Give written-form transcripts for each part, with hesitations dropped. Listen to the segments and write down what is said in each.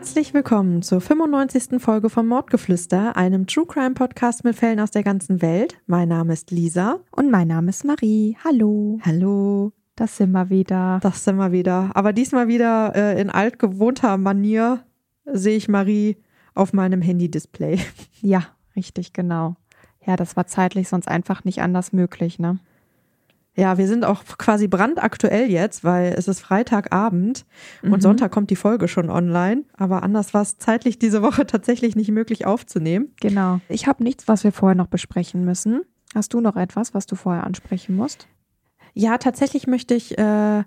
Herzlich willkommen zur 95. Folge von Mordgeflüster, einem True Crime Podcast mit Fällen aus der ganzen Welt. Mein Name ist Lisa. Und mein Name ist Marie. Hallo. Hallo. Das sind wir wieder. Aber diesmal wieder in altgewohnter Manier sehe ich Marie auf meinem Handy-Display. Ja, richtig, genau. Ja, das war zeitlich sonst einfach nicht anders möglich, ne? Ja, wir sind auch quasi brandaktuell jetzt, weil es ist Freitagabend und Sonntag kommt die Folge schon online. Aber anders war es zeitlich diese Woche tatsächlich nicht möglich aufzunehmen. Genau. Ich habe nichts, was wir vorher noch besprechen müssen. Hast du noch etwas, was du vorher ansprechen musst? Ja, tatsächlich möchte ich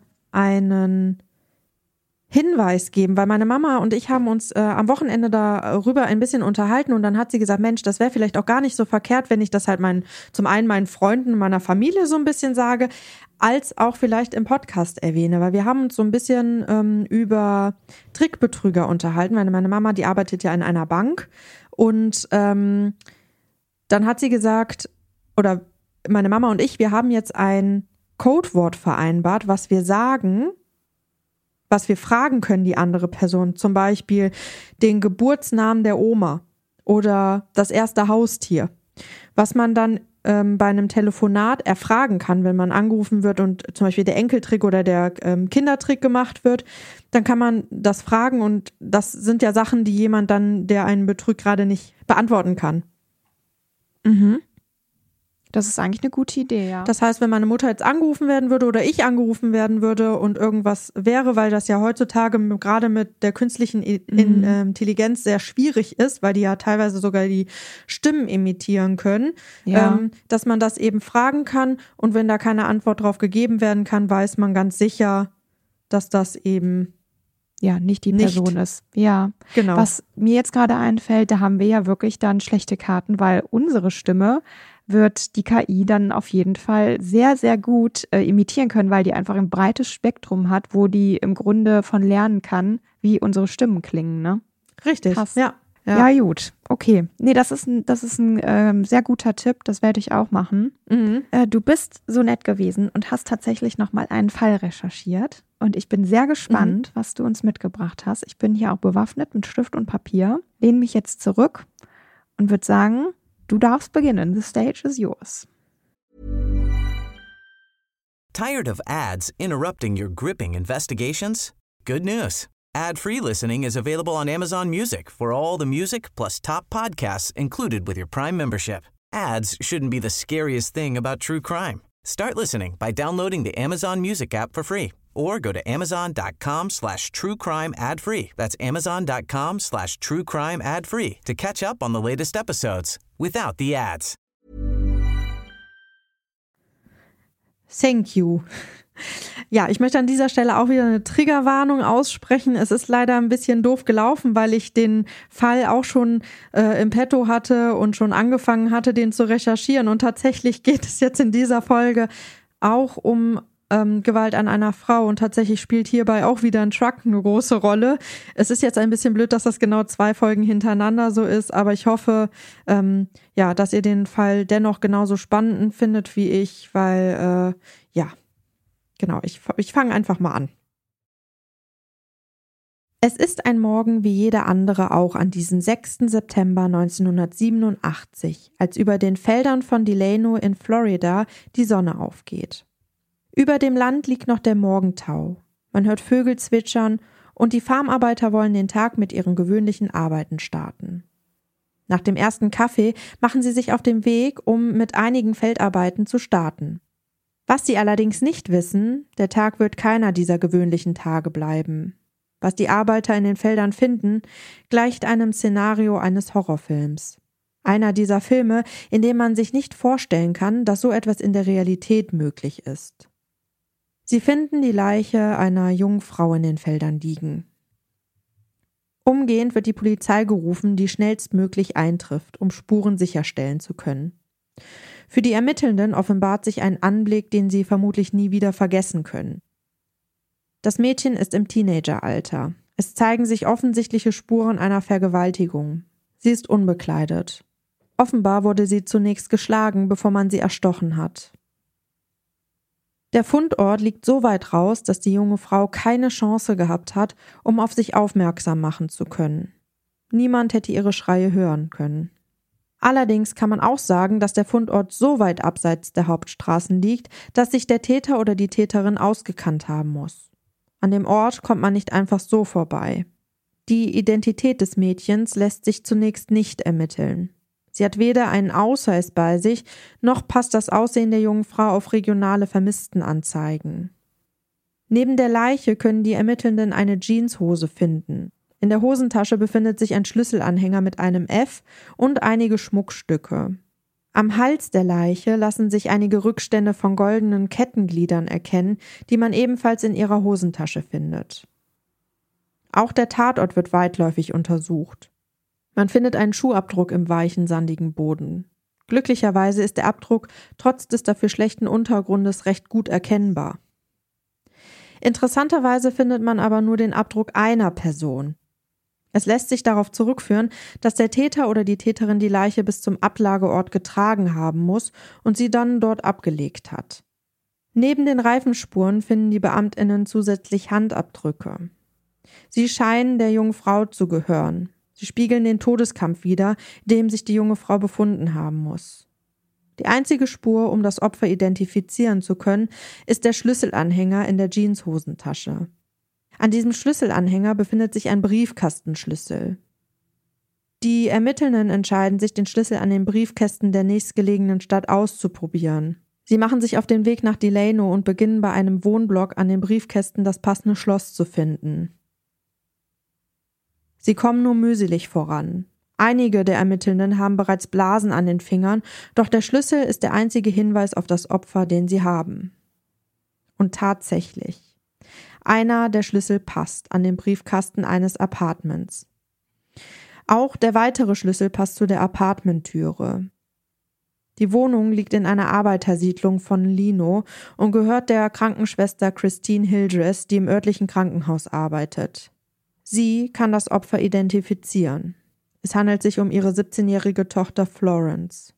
einen Hinweis geben, weil meine Mama und ich haben uns am Wochenende darüber ein bisschen unterhalten und dann hat sie gesagt, Mensch, das wäre vielleicht auch gar nicht so verkehrt, wenn ich das halt zum einen meinen Freunden, meiner Familie so ein bisschen sage, als auch vielleicht im Podcast erwähne, weil wir haben uns so ein bisschen über Trickbetrüger unterhalten, weil meine Mama, die arbeitet ja in einer Bank und dann hat sie gesagt, oder meine Mama und ich, wir haben jetzt ein Codewort vereinbart, was wir sagen, was wir fragen können, die andere Person, zum Beispiel den Geburtsnamen der Oma oder das erste Haustier, was man dann bei einem Telefonat erfragen kann, wenn man angerufen wird und zum Beispiel der Enkeltrick oder der Kindertrick gemacht wird, dann kann man das fragen und das sind ja Sachen, die jemand dann, der einen betrügt, gerade nicht beantworten kann. Mhm. Das ist eigentlich eine gute Idee, ja. Das heißt, wenn meine Mutter jetzt angerufen werden würde oder ich angerufen werden würde und irgendwas wäre, weil das ja heutzutage gerade mit der künstlichen Intelligenz sehr schwierig ist, weil die ja teilweise sogar die Stimmen imitieren können, dass man das eben fragen kann und wenn da keine Antwort drauf gegeben werden kann, weiß man ganz sicher, dass das eben nicht die Person ist. Ja, genau. Was mir jetzt gerade einfällt, da haben wir ja wirklich dann schlechte Karten, weil unsere Stimme wird die KI dann auf jeden Fall sehr, sehr gut imitieren können, weil die einfach ein breites Spektrum hat, wo die im Grunde von lernen kann, wie unsere Stimmen klingen, ne? Richtig, Krass. Ja, gut. Okay. Nee, das ist ein sehr guter Tipp. Das werde ich auch machen. Mhm. Du bist so nett gewesen und hast tatsächlich nochmal einen Fall recherchiert. Und ich bin sehr gespannt, was du uns mitgebracht hast. Ich bin hier auch bewaffnet mit Stift und Papier. Lehne mich jetzt zurück und würde sagen, du darfst beginnen. The stage is yours. Tired of ads interrupting your gripping investigations? Good news. Ad-free listening is available on Amazon Music for all the music plus top podcasts included with your Prime membership. Ads shouldn't be the scariest thing about true crime. Start listening by downloading the Amazon Music app for free or go to amazon.com/truecrime ad-free. That's amazon.com/truecrime ad-free to catch up on the latest episodes without the ads. Thank you. Ja, ich möchte an dieser Stelle auch wieder eine Triggerwarnung aussprechen. Es ist leider ein bisschen doof gelaufen, weil ich den Fall auch schon im Petto hatte und schon angefangen hatte, den zu recherchieren. Und tatsächlich geht es jetzt in dieser Folge auch um Gewalt an einer Frau und tatsächlich spielt hierbei auch wieder ein Truck eine große Rolle. Es ist jetzt ein bisschen blöd, dass das genau 2 Folgen hintereinander so ist, aber ich hoffe, dass ihr den Fall dennoch genauso spannend findet wie ich, weil, genau, ich fange einfach mal an. Es ist ein Morgen wie jeder andere auch an diesem 6. September 1987, als über den Feldern von Delano in Florida die Sonne aufgeht. Über dem Land liegt noch der Morgentau. Man hört Vögel zwitschern und die Farmarbeiter wollen den Tag mit ihren gewöhnlichen Arbeiten starten. Nach dem ersten Kaffee machen sie sich auf den Weg, um mit einigen Feldarbeiten zu starten. Was sie allerdings nicht wissen, der Tag wird keiner dieser gewöhnlichen Tage bleiben. Was die Arbeiter in den Feldern finden, gleicht einem Szenario eines Horrorfilms. Einer dieser Filme, in dem man sich nicht vorstellen kann, dass so etwas in der Realität möglich ist. Sie finden die Leiche einer jungen Frau in den Feldern liegen. Umgehend wird die Polizei gerufen, die schnellstmöglich eintrifft, um Spuren sicherstellen zu können. Für die Ermittelnden offenbart sich ein Anblick, den sie vermutlich nie wieder vergessen können. Das Mädchen ist im Teenageralter. Es zeigen sich offensichtliche Spuren einer Vergewaltigung. Sie ist unbekleidet. Offenbar wurde sie zunächst geschlagen, bevor man sie erstochen hat. Der Fundort liegt so weit raus, dass die junge Frau keine Chance gehabt hat, um auf sich aufmerksam machen zu können. Niemand hätte ihre Schreie hören können. Allerdings kann man auch sagen, dass der Fundort so weit abseits der Hauptstraßen liegt, dass sich der Täter oder die Täterin ausgekannt haben muss. An dem Ort kommt man nicht einfach so vorbei. Die Identität des Mädchens lässt sich zunächst nicht ermitteln. Sie hat weder einen Ausweis bei sich, noch passt das Aussehen der jungen Frau auf regionale Vermisstenanzeigen. Neben der Leiche können die Ermittelnden eine Jeanshose finden. In der Hosentasche befindet sich ein Schlüsselanhänger mit einem F und einige Schmuckstücke. Am Hals der Leiche lassen sich einige Rückstände von goldenen Kettengliedern erkennen, die man ebenfalls in ihrer Hosentasche findet. Auch der Tatort wird weitläufig untersucht. Man findet einen Schuhabdruck im weichen, sandigen Boden. Glücklicherweise ist der Abdruck trotz des dafür schlechten Untergrundes recht gut erkennbar. Interessanterweise findet man aber nur den Abdruck einer Person. Es lässt sich darauf zurückführen, dass der Täter oder die Täterin die Leiche bis zum Ablageort getragen haben muss und sie dann dort abgelegt hat. Neben den Reifenspuren finden die BeamtInnen zusätzlich Handabdrücke. Sie scheinen der jungen Frau zu gehören. Sie spiegeln den Todeskampf wider, in dem sich die junge Frau befunden haben muss. Die einzige Spur, um das Opfer identifizieren zu können, ist der Schlüsselanhänger in der Jeanshosentasche. An diesem Schlüsselanhänger befindet sich ein Briefkastenschlüssel. Die Ermittelnden entscheiden sich, den Schlüssel an den Briefkästen der nächstgelegenen Stadt auszuprobieren. Sie machen sich auf den Weg nach Delano und beginnen bei einem Wohnblock an den Briefkästen das passende Schloss zu finden. Sie kommen nur mühselig voran. Einige der Ermittelnden haben bereits Blasen an den Fingern, doch der Schlüssel ist der einzige Hinweis auf das Opfer, den sie haben. Und tatsächlich, einer der Schlüssel passt an den Briefkasten eines Apartments. Auch der weitere Schlüssel passt zu der Apartmenttüre. Die Wohnung liegt in einer Arbeitersiedlung von Lino und gehört der Krankenschwester Christine Hildress, die im örtlichen Krankenhaus arbeitet. Sie kann das Opfer identifizieren. Es handelt sich um ihre 17-jährige Tochter Florence.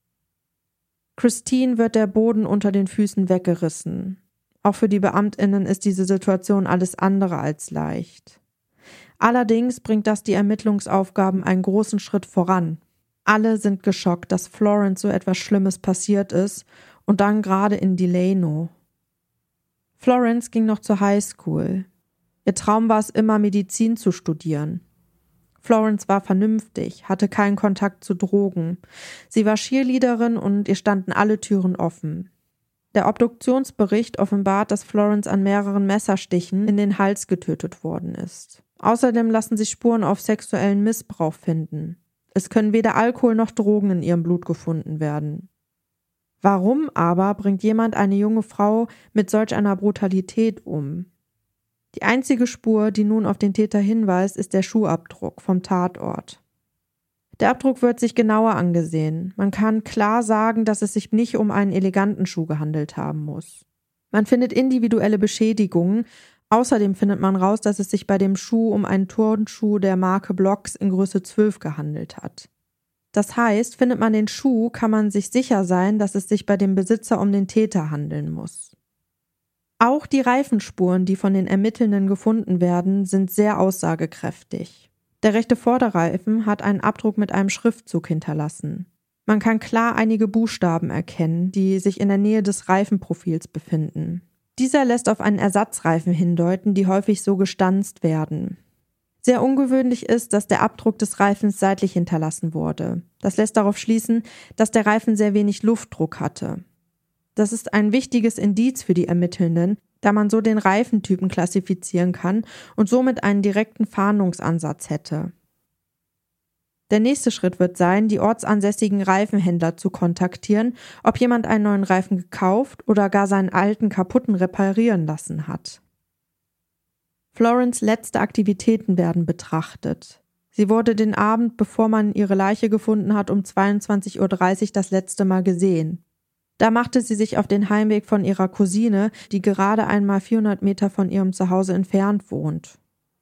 Christine wird der Boden unter den Füßen weggerissen. Auch für die BeamtInnen ist diese Situation alles andere als leicht. Allerdings bringt das die Ermittlungsaufgaben einen großen Schritt voran. Alle sind geschockt, dass Florence so etwas Schlimmes passiert ist und dann gerade in Delano. Florence ging noch zur Highschool. Ihr Traum war es immer, Medizin zu studieren. Florence war vernünftig, hatte keinen Kontakt zu Drogen. Sie war Cheerleaderin und ihr standen alle Türen offen. Der Obduktionsbericht offenbart, dass Florence an mehreren Messerstichen in den Hals getötet worden ist. Außerdem lassen sich Spuren auf sexuellen Missbrauch finden. Es können weder Alkohol noch Drogen in ihrem Blut gefunden werden. Warum aber bringt jemand eine junge Frau mit solch einer Brutalität um? Die einzige Spur, die nun auf den Täter hinweist, ist der Schuhabdruck vom Tatort. Der Abdruck wird sich genauer angesehen. Man kann klar sagen, dass es sich nicht um einen eleganten Schuh gehandelt haben muss. Man findet individuelle Beschädigungen. Außerdem findet man raus, dass es sich bei dem Schuh um einen Turnschuh der Marke Blocks in Größe 12 gehandelt hat. Das heißt, findet man den Schuh, kann man sich sicher sein, dass es sich bei dem Besitzer um den Täter handeln muss. Auch die Reifenspuren, die von den Ermittelnden gefunden werden, sind sehr aussagekräftig. Der rechte Vorderreifen hat einen Abdruck mit einem Schriftzug hinterlassen. Man kann klar einige Buchstaben erkennen, die sich in der Nähe des Reifenprofils befinden. Dieser lässt auf einen Ersatzreifen hindeuten, die häufig so gestanzt werden. Sehr ungewöhnlich ist, dass der Abdruck des Reifens seitlich hinterlassen wurde. Das lässt darauf schließen, dass der Reifen sehr wenig Luftdruck hatte. Das ist ein wichtiges Indiz für die Ermittelnden, da man so den Reifentypen klassifizieren kann und somit einen direkten Fahndungsansatz hätte. Der nächste Schritt wird sein, die ortsansässigen Reifenhändler zu kontaktieren, ob jemand einen neuen Reifen gekauft oder gar seinen alten kaputten reparieren lassen hat. Florence' letzte Aktivitäten werden betrachtet. Sie wurde den Abend, bevor man ihre Leiche gefunden hat, um 22:30 Uhr das letzte Mal gesehen. Da machte sie sich auf den Heimweg von ihrer Cousine, die gerade einmal 400 Meter von ihrem Zuhause entfernt wohnt.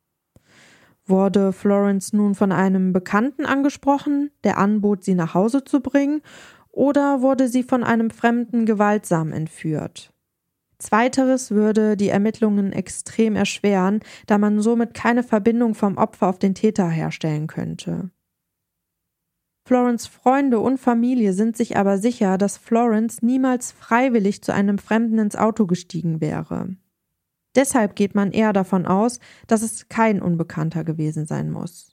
Wurde Florence nun von einem Bekannten angesprochen, der anbot, sie nach Hause zu bringen, oder wurde sie von einem Fremden gewaltsam entführt? Zweiteres würde die Ermittlungen extrem erschweren, da man somit keine Verbindung vom Opfer auf den Täter herstellen könnte. Florence' Freunde und Familie sind sich aber sicher, dass Florence niemals freiwillig zu einem Fremden ins Auto gestiegen wäre. Deshalb geht man eher davon aus, dass es kein Unbekannter gewesen sein muss.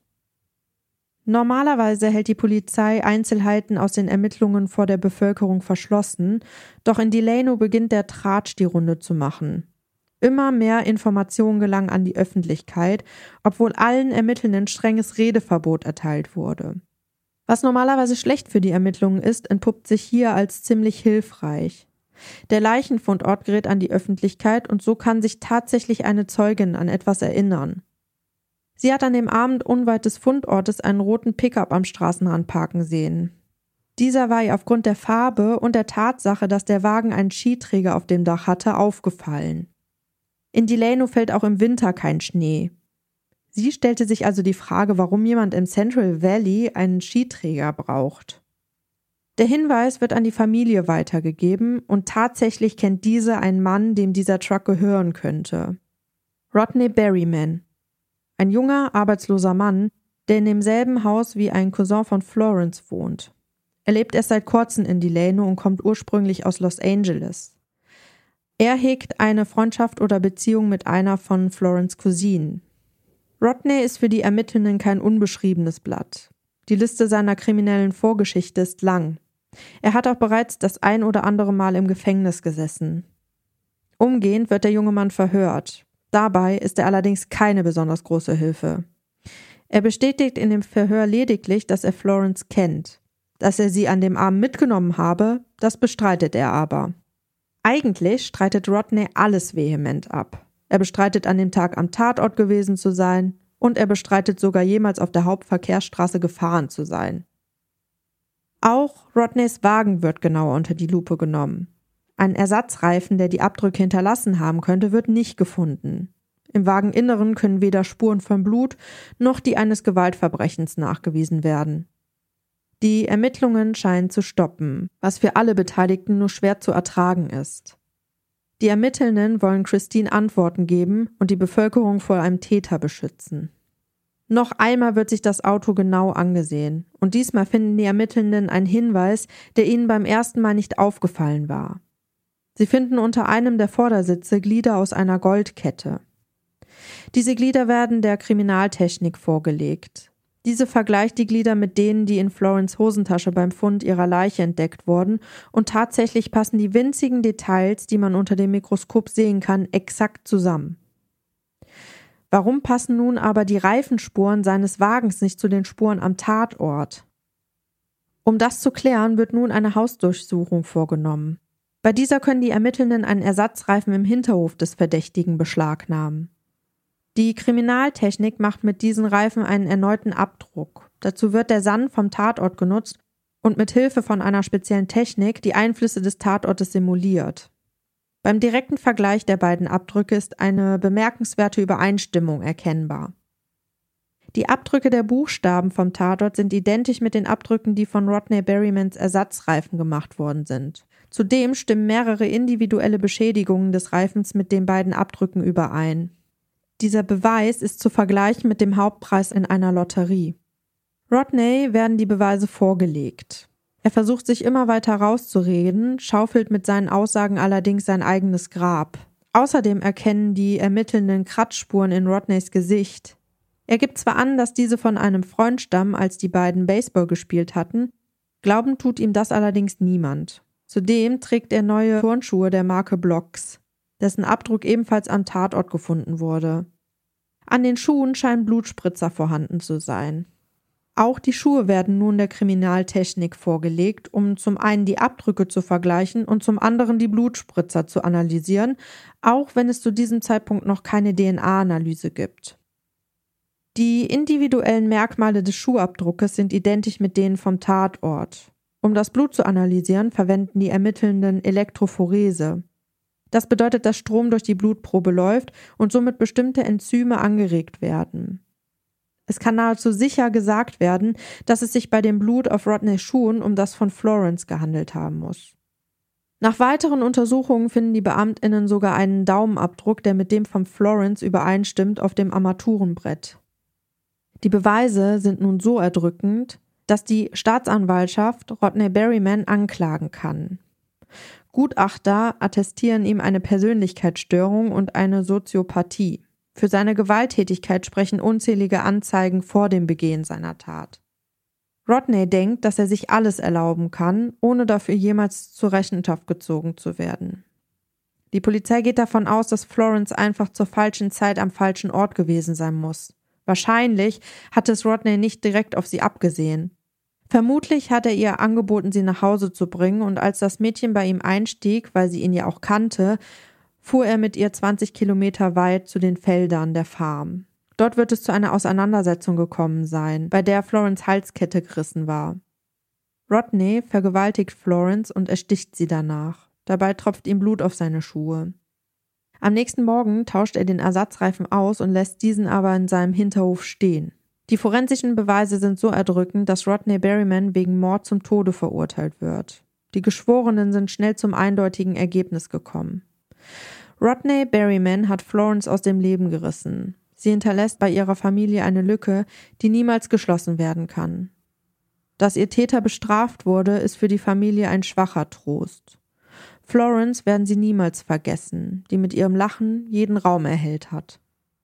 Normalerweise hält die Polizei Einzelheiten aus den Ermittlungen vor der Bevölkerung verschlossen, doch in Delano beginnt der Tratsch die Runde zu machen. Immer mehr Informationen gelangen an die Öffentlichkeit, obwohl allen Ermittelnden strenges Redeverbot erteilt wurde. Was normalerweise schlecht für die Ermittlungen ist, entpuppt sich hier als ziemlich hilfreich. Der Leichenfundort gerät an die Öffentlichkeit und so kann sich tatsächlich eine Zeugin an etwas erinnern. Sie hat an dem Abend unweit des Fundortes einen roten Pickup am Straßenrand parken sehen. Dieser war ihr aufgrund der Farbe und der Tatsache, dass der Wagen einen Skiträger auf dem Dach hatte, aufgefallen. In Delano fällt auch im Winter kein Schnee. Sie stellte sich also die Frage, warum jemand im Central Valley einen Skiträger braucht. Der Hinweis wird an die Familie weitergegeben und tatsächlich kennt diese einen Mann, dem dieser Truck gehören könnte. Rodney Berryman. Ein junger, arbeitsloser Mann, der in demselben Haus wie ein Cousin von Florence wohnt. Er lebt erst seit kurzem in Delano und kommt ursprünglich aus Los Angeles. Er hegt eine Freundschaft oder Beziehung mit einer von Florence' Cousinen. Rodney ist für die Ermittelnden kein unbeschriebenes Blatt. Die Liste seiner kriminellen Vorgeschichte ist lang. Er hat auch bereits das ein oder andere Mal im Gefängnis gesessen. Umgehend wird der junge Mann verhört. Dabei ist er allerdings keine besonders große Hilfe. Er bestätigt in dem Verhör lediglich, dass er Florence kennt. Dass er sie an dem Abend mitgenommen habe, das bestreitet er aber. Eigentlich streitet Rodney alles vehement ab. Er bestreitet an dem Tag am Tatort gewesen zu sein und er bestreitet sogar jemals auf der Hauptverkehrsstraße gefahren zu sein. Auch Rodneys Wagen wird genauer unter die Lupe genommen. Ein Ersatzreifen, der die Abdrücke hinterlassen haben könnte, wird nicht gefunden. Im Wageninneren können weder Spuren von Blut noch die eines Gewaltverbrechens nachgewiesen werden. Die Ermittlungen scheinen zu stoppen, was für alle Beteiligten nur schwer zu ertragen ist. Die Ermittelnden wollen Christine Antworten geben und die Bevölkerung vor einem Täter beschützen. Noch einmal wird sich das Auto genau angesehen und diesmal finden die Ermittelnden einen Hinweis, der ihnen beim ersten Mal nicht aufgefallen war. Sie finden unter einem der Vordersitze Glieder aus einer Goldkette. Diese Glieder werden der Kriminaltechnik vorgelegt. Diese vergleicht die Glieder mit denen, die in Florence' Hosentasche beim Fund ihrer Leiche entdeckt wurden und tatsächlich passen die winzigen Details, die man unter dem Mikroskop sehen kann, exakt zusammen. Warum passen nun aber die Reifenspuren seines Wagens nicht zu den Spuren am Tatort? Um das zu klären, wird nun eine Hausdurchsuchung vorgenommen. Bei dieser können die Ermittelnden einen Ersatzreifen im Hinterhof des Verdächtigen beschlagnahmen. Die Kriminaltechnik macht mit diesen Reifen einen erneuten Abdruck. Dazu wird der Sand vom Tatort genutzt und mit Hilfe von einer speziellen Technik die Einflüsse des Tatortes simuliert. Beim direkten Vergleich der beiden Abdrücke ist eine bemerkenswerte Übereinstimmung erkennbar. Die Abdrücke der Buchstaben vom Tatort sind identisch mit den Abdrücken, die von Rodney Berrymans Ersatzreifen gemacht worden sind. Zudem stimmen mehrere individuelle Beschädigungen des Reifens mit den beiden Abdrücken überein. Dieser Beweis ist zu vergleichen mit dem Hauptpreis in einer Lotterie. Rodney werden die Beweise vorgelegt. Er versucht sich immer weiter rauszureden, schaufelt mit seinen Aussagen allerdings sein eigenes Grab. Außerdem erkennen die Ermittelnden Kratzspuren in Rodneys Gesicht. Er gibt zwar an, dass diese von einem Freund stammen, als die beiden Baseball gespielt hatten, glauben tut ihm das allerdings niemand. Zudem trägt er neue Turnschuhe der Marke Blocks, dessen Abdruck ebenfalls am Tatort gefunden wurde. An den Schuhen scheinen Blutspritzer vorhanden zu sein. Auch die Schuhe werden nun der Kriminaltechnik vorgelegt, um zum einen die Abdrücke zu vergleichen und zum anderen die Blutspritzer zu analysieren, auch wenn es zu diesem Zeitpunkt noch keine DNA-Analyse gibt. Die individuellen Merkmale des Schuhabdruckes sind identisch mit denen vom Tatort. Um das Blut zu analysieren, verwenden die Ermittelnden Elektrophorese. Das bedeutet, dass Strom durch die Blutprobe läuft und somit bestimmte Enzyme angeregt werden. Es kann nahezu sicher gesagt werden, dass es sich bei dem Blut auf Rodneys Schuhen um das von Florence gehandelt haben muss. Nach weiteren Untersuchungen finden die BeamtInnen sogar einen Daumenabdruck, der mit dem von Florence übereinstimmt, auf dem Armaturenbrett. Die Beweise sind nun so erdrückend, dass die Staatsanwaltschaft Rodney Berryman anklagen kann. Gutachter attestieren ihm eine Persönlichkeitsstörung und eine Soziopathie. Für seine Gewalttätigkeit sprechen unzählige Anzeigen vor dem Begehen seiner Tat. Rodney denkt, dass er sich alles erlauben kann, ohne dafür jemals zur Rechenschaft gezogen zu werden. Die Polizei geht davon aus, dass Florence einfach zur falschen Zeit am falschen Ort gewesen sein muss. Wahrscheinlich hat es Rodney nicht direkt auf sie abgesehen. Vermutlich hat er ihr angeboten, sie nach Hause zu bringen, und als das Mädchen bei ihm einstieg, weil sie ihn ja auch kannte, fuhr er mit ihr 20 Kilometer weit zu den Feldern der Farm. Dort wird es zu einer Auseinandersetzung gekommen sein, bei der Florence Halskette gerissen war. Rodney vergewaltigt Florence und ersticht sie danach. Dabei tropft ihm Blut auf seine Schuhe. Am nächsten Morgen tauscht er den Ersatzreifen aus und lässt diesen aber in seinem Hinterhof stehen. Die forensischen Beweise sind so erdrückend, dass Rodney Berryman wegen Mord zum Tode verurteilt wird. Die Geschworenen sind schnell zum eindeutigen Ergebnis gekommen. Rodney Berryman hat Florence aus dem Leben gerissen. Sie hinterlässt bei ihrer Familie eine Lücke, die niemals geschlossen werden kann. Dass ihr Täter bestraft wurde, ist für die Familie ein schwacher Trost. Florence werden sie niemals vergessen, die mit ihrem Lachen jeden Raum erhellt hat.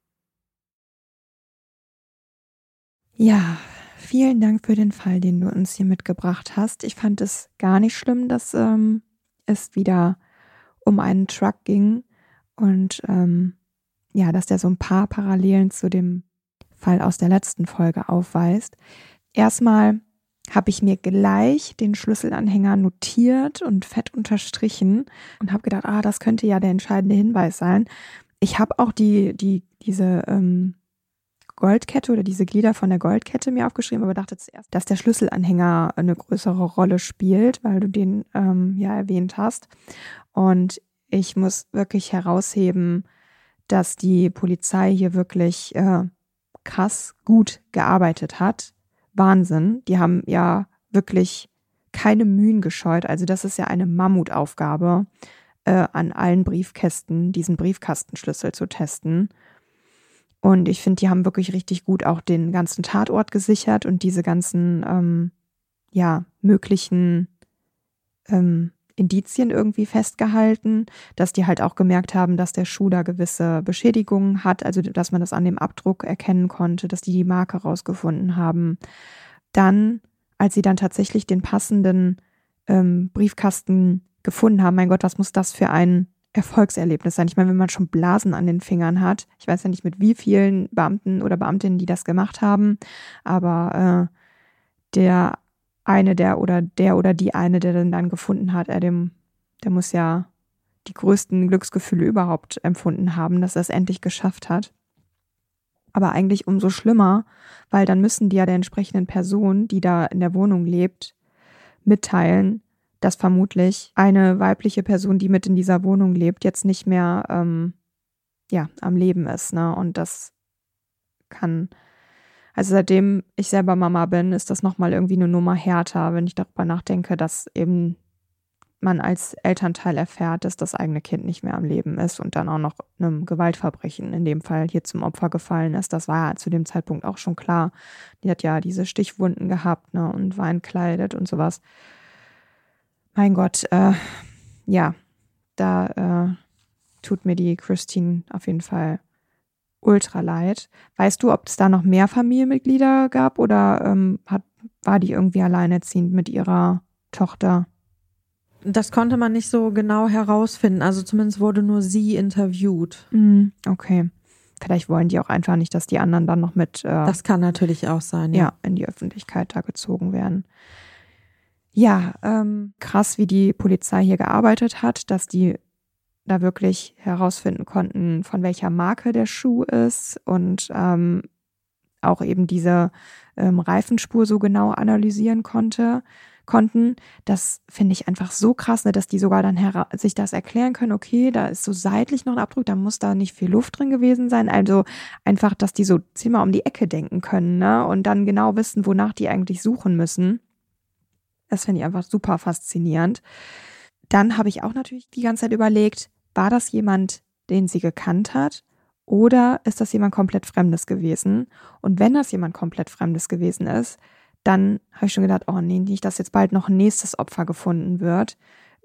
Ja, vielen Dank für den Fall, den du uns hier mitgebracht hast. Ich fand es gar nicht schlimm, dass es wieder um einen Truck ging und dass der so ein paar Parallelen zu dem Fall aus der letzten Folge aufweist. Erstmal habe ich mir gleich den Schlüsselanhänger notiert und fett unterstrichen und habe gedacht, das könnte ja der entscheidende Hinweis sein. Ich habe auch diese Goldkette oder diese Glieder von der Goldkette mir aufgeschrieben, aber dachte zuerst, dass der Schlüsselanhänger eine größere Rolle spielt, weil du den erwähnt hast. Und ich muss wirklich herausheben, dass die Polizei hier wirklich krass gut gearbeitet hat. Wahnsinn. Die haben ja wirklich keine Mühen gescheut. Also das ist ja eine Mammutaufgabe, an allen Briefkästen diesen Briefkastenschlüssel zu testen. Und ich finde, die haben wirklich richtig gut auch den ganzen Tatort gesichert und diese ganzen möglichen Indizien irgendwie festgehalten, dass die halt auch gemerkt haben, dass der Schuh da gewisse Beschädigungen hat, also dass man das an dem Abdruck erkennen konnte, dass die Marke rausgefunden haben. Dann, als sie dann tatsächlich den passenden Briefkasten gefunden haben, mein Gott, was muss das für ein Erfolgserlebnis sein? Ich meine, wenn man schon Blasen an den Fingern hat, ich weiß ja nicht, mit wie vielen Beamten oder Beamtinnen, die das gemacht haben, aber der oder die eine, der den dann gefunden hat, der muss ja die größten Glücksgefühle überhaupt empfunden haben, dass er es endlich geschafft hat. Aber eigentlich umso schlimmer, weil dann müssen die ja der entsprechenden Person, die da in der Wohnung lebt, mitteilen, dass vermutlich eine weibliche Person, die mit in dieser Wohnung lebt, jetzt nicht mehr am Leben ist, ne? Und das kann, also seitdem ich selber Mama bin, ist das nochmal irgendwie eine Nummer härter, wenn ich darüber nachdenke, dass eben man als Elternteil erfährt, dass das eigene Kind nicht mehr am Leben ist und dann auch noch einem Gewaltverbrechen in dem Fall hier zum Opfer gefallen ist. Das war ja zu dem Zeitpunkt auch schon klar. Die hat ja diese Stichwunden gehabt, ne, und war entkleidet und sowas. Mein Gott, da tut mir die Christine auf jeden Fall ultra leid. Weißt du, ob es da noch mehr Familienmitglieder gab oder war die irgendwie alleinerziehend mit ihrer Tochter? Das konnte man nicht so genau herausfinden. Also zumindest wurde nur sie interviewt. Okay. Vielleicht wollen die auch einfach nicht, dass die anderen dann noch mit das kann natürlich auch sein, ja, in die Öffentlichkeit da gezogen werden. Ja, krass, wie die Polizei hier gearbeitet hat, dass die da wirklich herausfinden konnten, von welcher Marke der Schuh ist und auch eben diese Reifenspur so genau analysieren konnten. Das finde ich einfach so krass, ne, dass die sogar dann sich das erklären können, okay, da ist so seitlich noch ein Abdruck, da muss da nicht viel Luft drin gewesen sein. Also einfach, dass die so 10-mal um die Ecke denken können, ne, und dann genau wissen, wonach die eigentlich suchen müssen. Das finde ich einfach super faszinierend. dann habe ich auch natürlich die ganze Zeit überlegt, war das jemand, den sie gekannt hat? Oder ist das jemand komplett Fremdes gewesen? Und wenn das jemand komplett Fremdes gewesen ist, dann habe ich schon gedacht, oh nee, nicht, dass jetzt bald noch ein nächstes Opfer gefunden wird,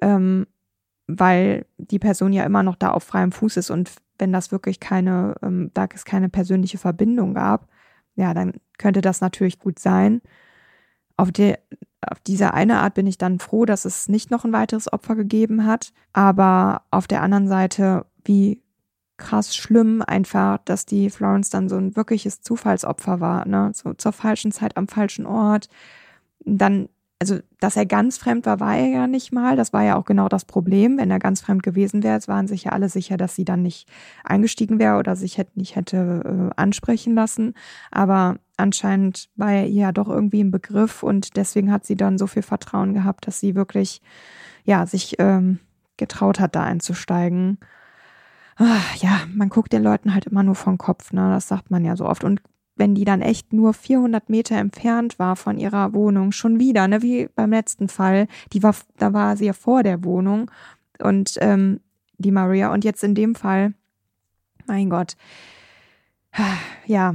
weil die Person ja immer noch da auf freiem Fuß ist und wenn das wirklich da es keine persönliche Verbindung gab, ja, dann könnte das natürlich gut sein. Auf diese eine Art bin ich dann froh, dass es nicht noch ein weiteres Opfer gegeben hat, aber auf der anderen Seite, wie krass schlimm einfach, dass die Florence dann so ein wirkliches Zufallsopfer war, ne, so zur falschen Zeit am falschen Ort. Dann, also, dass er ganz fremd war, war er ja nicht mal. Das war ja auch genau das Problem. Wenn er ganz fremd gewesen wäre, es waren sich ja alle sicher, dass sie dann nicht eingestiegen wäre oder sich nicht hätte ansprechen lassen. Aber anscheinend war er ihr ja doch irgendwie im Begriff und deswegen hat sie dann so viel Vertrauen gehabt, dass sie wirklich, ja, sich getraut hat, da einzusteigen. Ja, man guckt den Leuten halt immer nur vom Kopf, ne? Das sagt man ja so oft. Und wenn die dann echt nur 400 Meter entfernt war von ihrer Wohnung, schon wieder, ne, wie beim letzten Fall, da war sie ja vor der Wohnung und die Maria. Und jetzt in dem Fall, mein Gott, ja,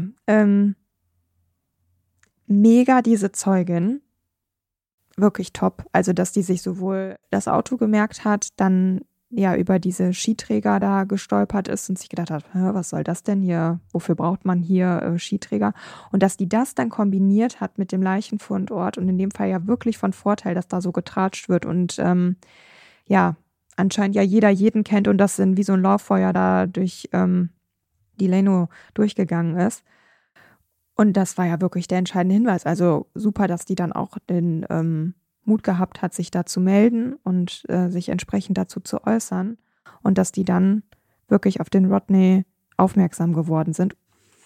mega diese Zeugin, wirklich top. Also, dass die sich sowohl das Auto gemerkt hat, dann ja über diese Skiträger da gestolpert ist und sich gedacht hat, was soll das denn hier? Wofür braucht man hier Skiträger? Und dass die das dann kombiniert hat mit dem Leichenfundort und in dem Fall ja wirklich von Vorteil, dass da so getratscht wird und ja, anscheinend ja jeder jeden kennt und das wie so ein Lauffeuer da durch die Leno durchgegangen ist. Und das war ja wirklich der entscheidende Hinweis. Also super, dass die dann auch den Mut gehabt hat, sich da zu melden und sich entsprechend dazu zu äußern und dass die dann wirklich auf den Rodney aufmerksam geworden sind.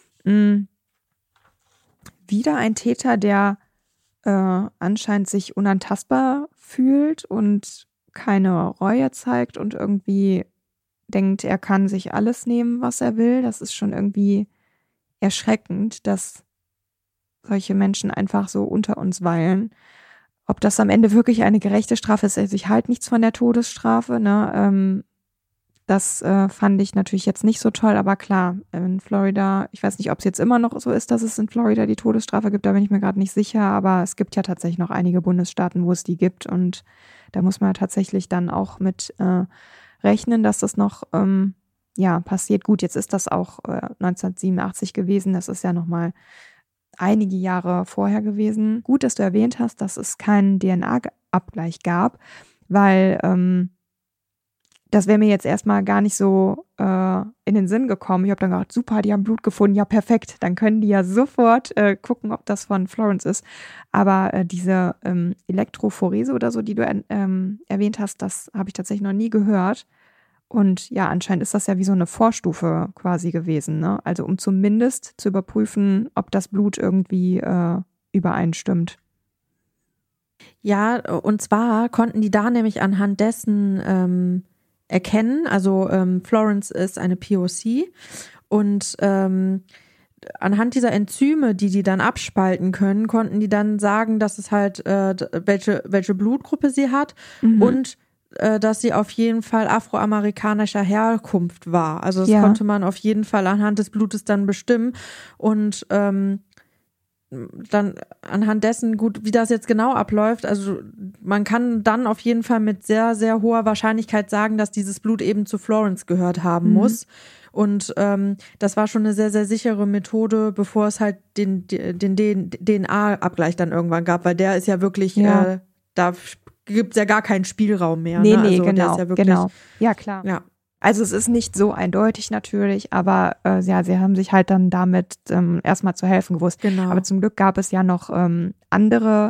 Wieder ein Täter, der anscheinend sich unantastbar fühlt und keine Reue zeigt und irgendwie denkt, er kann sich alles nehmen, was er will. Das ist schon irgendwie erschreckend, dass solche Menschen einfach so unter uns weilen. Ob das am Ende wirklich eine gerechte Strafe ist, also ich halte nichts von der Todesstrafe, ne? Das fand ich natürlich jetzt nicht so toll, aber klar, in Florida, ich weiß nicht, ob es jetzt immer noch so ist, dass es in Florida die Todesstrafe gibt, da bin ich mir gerade nicht sicher, aber es gibt ja tatsächlich noch einige Bundesstaaten, wo es die gibt und da muss man tatsächlich dann auch mit rechnen, dass das noch passiert. Gut, jetzt ist das auch 1987 gewesen, das ist ja nochmal einige Jahre vorher gewesen. Gut, dass du erwähnt hast, dass es keinen DNA-Abgleich gab, weil das wäre mir jetzt erstmal gar nicht so in den Sinn gekommen. Ich habe dann gedacht, super, die haben Blut gefunden, ja perfekt, dann können die ja sofort gucken, ob das von Florence ist. Aber diese Elektrophorese oder so, die du erwähnt hast, das habe ich tatsächlich noch nie gehört. Und ja, anscheinend ist das ja wie so eine Vorstufe quasi gewesen, ne? Also um zumindest zu überprüfen, ob das Blut irgendwie übereinstimmt. Ja, und zwar konnten die da nämlich anhand dessen erkennen, also Florence ist eine POC und anhand dieser Enzyme, die dann abspalten können, konnten die dann sagen, dass es halt welche Blutgruppe sie hat und dass sie auf jeden Fall afroamerikanischer Herkunft war. Also das konnte man auf jeden Fall anhand des Blutes dann bestimmen und dann anhand dessen, gut, wie das jetzt genau abläuft, also man kann dann auf jeden Fall mit sehr, sehr hoher Wahrscheinlichkeit sagen, dass dieses Blut eben zu Florence gehört haben muss. Und das war schon eine sehr, sehr sichere Methode, bevor es halt den DNA-Abgleich dann irgendwann gab, weil der ist ja wirklich, da gibt es ja gar keinen Spielraum mehr. Nee, ne? nee, also genau, der ist ja wirklich, genau. Ja, klar. Ja. Also es ist nicht so eindeutig natürlich, aber sie haben sich halt dann damit erstmal zu helfen gewusst. Genau. Aber zum Glück gab es ja noch andere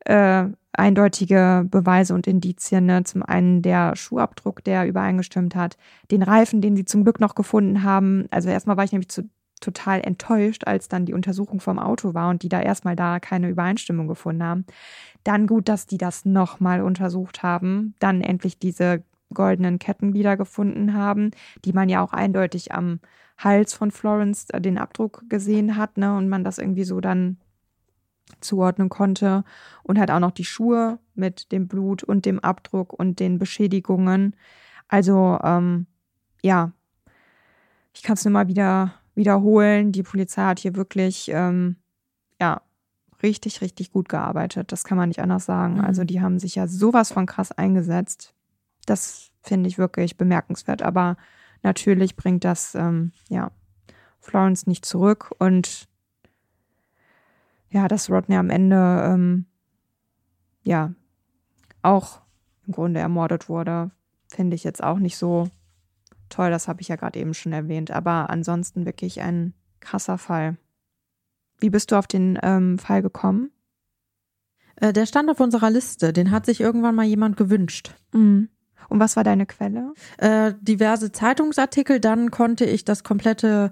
eindeutige Beweise und Indizien. Ne? Zum einen der Schuhabdruck, der übereingestimmt hat, den Reifen, den sie zum Glück noch gefunden haben. Also erstmal war ich nämlich total enttäuscht, als dann die Untersuchung vom Auto war und die da erstmal keine Übereinstimmung gefunden haben. Dann gut, dass die das nochmal untersucht haben, dann endlich diese goldenen Kettenglieder gefunden haben, die man ja auch eindeutig am Hals von Florence den Abdruck gesehen hat, ne, und man das irgendwie so dann zuordnen konnte und halt auch noch die Schuhe mit dem Blut und dem Abdruck und den Beschädigungen. Also ja, ich kann es nur mal wieder wiederholen. Die Polizei hat hier wirklich ja richtig, richtig gut gearbeitet. Das kann man nicht anders sagen. Also die haben sich ja sowas von krass eingesetzt. Das finde ich wirklich bemerkenswert. Aber natürlich bringt das ja Florence nicht zurück. Und ja, dass Rodney am Ende ja auch im Grunde ermordet wurde, finde ich jetzt auch nicht so toll. Das habe ich ja gerade eben schon erwähnt. Aber ansonsten wirklich ein krasser Fall. Wie bist du auf den Fall gekommen? Der stand auf unserer Liste. Den hat sich irgendwann mal jemand gewünscht. Mhm. Und was war deine Quelle? Diverse Zeitungsartikel. Dann konnte ich das komplette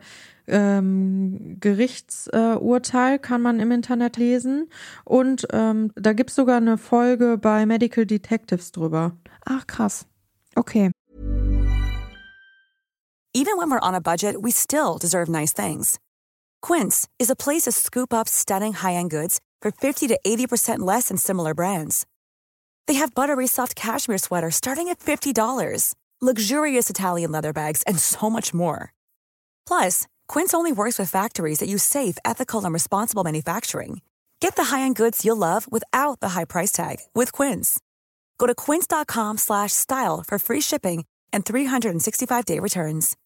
Gerichtsurteil kann man im Internet lesen. Und da gibt's sogar eine Folge bei Medical Detectives drüber. Ach, krass. Okay. Even when we're on a budget, we still deserve nice things. Quince is a place to scoop up stunning high-end goods for 50 to 80% less than similar brands. They have buttery soft cashmere sweaters starting at $50, luxurious Italian leather bags, and so much more. Plus, Quince only works with factories that use safe, ethical, and responsible manufacturing. Get the high-end goods you'll love without the high price tag with Quince. Go to quince.com/style for free shipping and 365-day returns.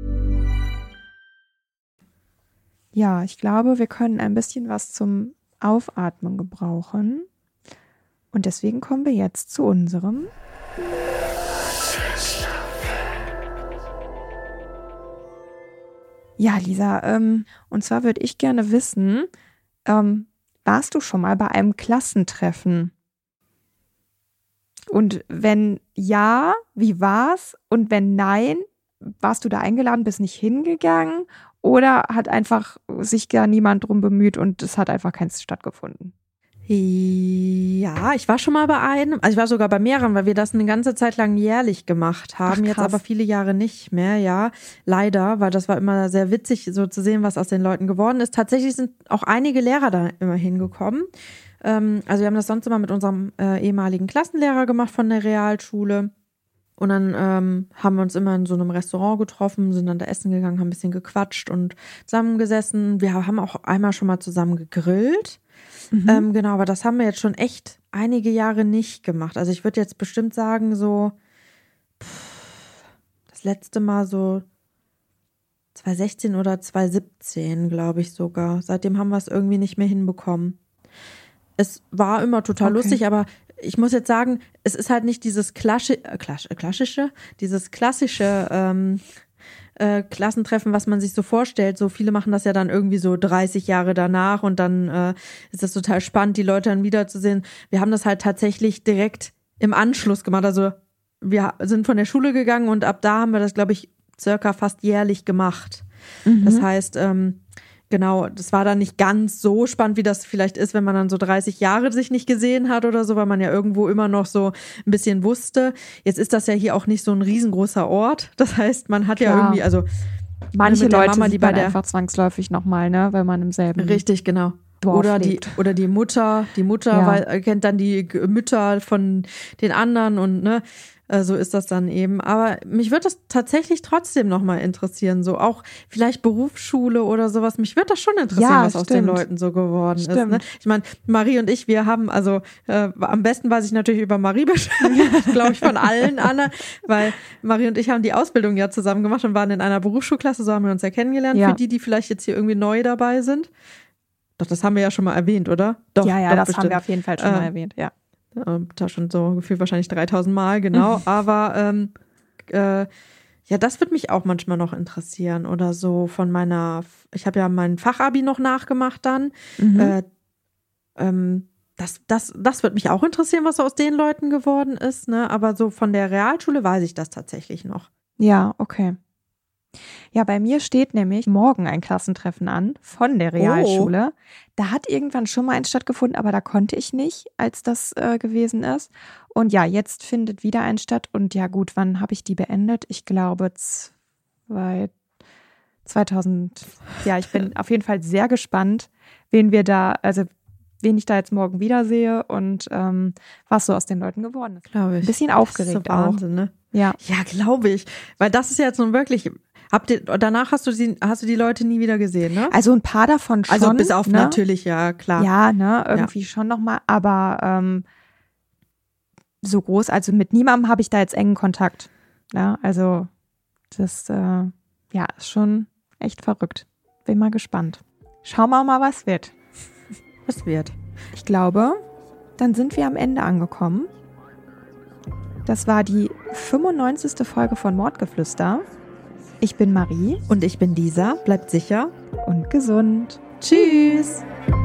Ja, ich glaube, wir können ein bisschen was zum Aufatmen gebrauchen. Und deswegen kommen wir jetzt zu unserem Ja, Lisa, und zwar würde ich gerne wissen, warst du schon mal bei einem Klassentreffen? Und wenn ja, wie war's? Und wenn nein, warst du da eingeladen, bist nicht hingegangen? Oder hat einfach sich gar niemand drum bemüht und es hat einfach keins stattgefunden? Ja, ich war schon mal bei einem, also ich war sogar bei mehreren, weil wir das eine ganze Zeit lang jährlich gemacht haben, jetzt aber viele Jahre nicht mehr, ja, leider, weil das war immer sehr witzig, so zu sehen, was aus den Leuten geworden ist. Tatsächlich sind auch einige Lehrer da immer hingekommen. Also wir haben das sonst immer mit unserem ehemaligen Klassenlehrer gemacht von der Realschule. Und dann haben wir uns immer in so einem Restaurant getroffen, sind dann da essen gegangen, haben ein bisschen gequatscht und zusammengesessen. Wir haben auch einmal schon mal zusammen gegrillt. Genau, aber das haben wir jetzt schon echt einige Jahre nicht gemacht. Also ich würde jetzt bestimmt sagen, so das letzte Mal so 2016 oder 2017, glaube ich sogar. Seitdem haben wir es irgendwie nicht mehr hinbekommen. Es war immer total lustig, aber ich muss jetzt sagen, es ist halt nicht dieses klassische Klassentreffen, was man sich so vorstellt. So viele machen das ja dann irgendwie so 30 Jahre danach und dann ist das total spannend, die Leute dann wiederzusehen. Wir haben das halt tatsächlich direkt im Anschluss gemacht. Also wir sind von der Schule gegangen und ab da haben wir das, glaube ich, circa fast jährlich gemacht. Das heißt, genau, das war dann nicht ganz so spannend, wie das vielleicht ist, wenn man dann so 30 Jahre sich nicht gesehen hat oder so, weil man ja irgendwo immer noch so ein bisschen wusste. Jetzt ist das ja hier auch nicht so ein riesengroßer Ort. Das heißt, man hat ja irgendwie, also manche Leute Mama, sieht man einfach zwangsläufig nochmal, ne, weil man im selben richtig, genau. Dorf lebt. Die Mutter, ja. weil, kennt dann die Mütter von den anderen und ne, so ist das dann eben. Aber mich würde das tatsächlich trotzdem nochmal interessieren, so auch vielleicht Berufsschule oder sowas. Mich würde das schon interessieren, was aus den Leuten so geworden ist. Ne? Ich meine, Marie und ich, wir haben, also am besten weiß ich natürlich über Marie Bescheid, glaube ich, von allen anderen, weil Marie und ich haben die Ausbildung ja zusammen gemacht und waren in einer Berufsschulklasse, so haben wir uns ja kennengelernt, für die vielleicht jetzt hier irgendwie neu dabei sind. Doch, das haben wir ja schon mal erwähnt, oder? Doch, ja, doch, das bestimmt. haben wir auf jeden Fall schon mal erwähnt, ja. Da schon so gefühlt wahrscheinlich 3000 Mal, genau. Aber ja, das würde mich auch manchmal noch interessieren. Oder so von ich habe ja mein Fachabi noch nachgemacht dann. Das würde mich auch interessieren, was aus den Leuten geworden ist, ne? Aber so von der Realschule weiß ich das tatsächlich noch. Ja, okay. Ja, bei mir steht nämlich morgen ein Klassentreffen an von der Realschule. Da hat irgendwann schon mal eins stattgefunden, aber da konnte ich nicht, als das gewesen ist. Und ja, jetzt findet wieder eins statt. Und ja gut, wann habe ich die beendet? Ich glaube 2000. Ja, ich bin auf jeden Fall sehr gespannt, wen wir da, also wen ich da jetzt morgen wiedersehe und was so aus den Leuten geworden ist. Glaube ich. Ein bisschen aufgeregt das ist so Wahnsinn, auch. Ne? Ja. Ja, glaube ich. Weil das ist ja jetzt nun wirklich, danach hast du die Leute nie wieder gesehen, ne? Also ein paar davon schon. Also bis auf ne? natürlich, ja, klar. Ja, ne, irgendwie schon nochmal, aber so groß, also mit niemandem habe ich da jetzt engen Kontakt. Ja, also das ist schon echt verrückt. Bin mal gespannt. Schauen wir mal, was wird. Was wird? Ich glaube, dann sind wir am Ende angekommen. Das war die 95. Folge von Mordgeflüster. Ich bin Marie. Und ich bin Lisa. Bleibt sicher und gesund. Tschüss.